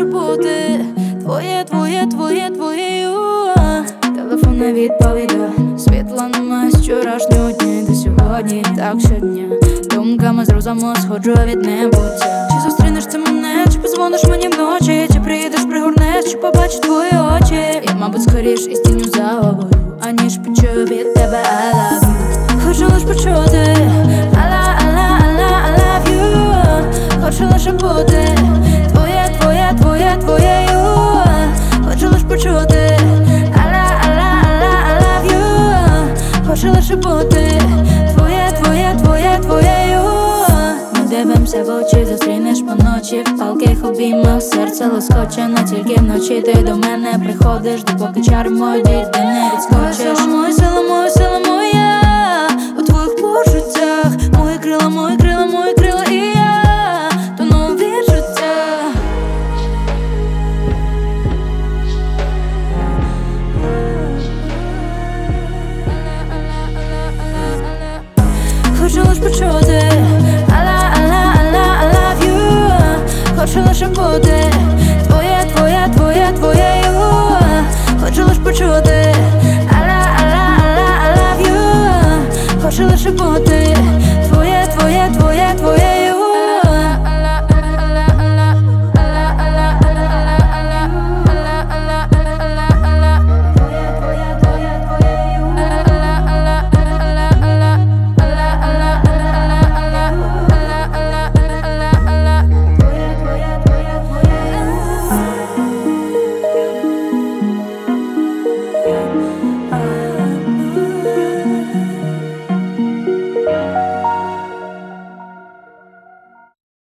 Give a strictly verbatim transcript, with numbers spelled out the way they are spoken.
бути твоє, твоє, твоє, твоєю. Телефон не відповідає, світла немає з вчорашнього дня до сьогодні, так щодня. Думками з розуму сходжу від небуття. Чи зустрінеш ти мене, чи позвониш мені вночі, чи приїдеш, пригорнеш, чи побачу твої очі. Я, мабуть, скоріш із тінню за головою, аніж почую від тебе I love you. Хочу лиш почути I love, I love, I love, I love you. Хочу лише бути твоє, твоє, твоє, твоєю. Хочу лиш почути I love, I love, I love, I love you. Хочу лише бути твоє, твоє, твоє, твоєю. Ми дивимося в очі, зустрінеш поночі, в палких обіймах серце лоскоче, не тільки вночі ти до мене приходиш, допоки чари мої ти не відскочиш. Моя сила, моя сила, моя у твоїх почуттях, мої крила, мої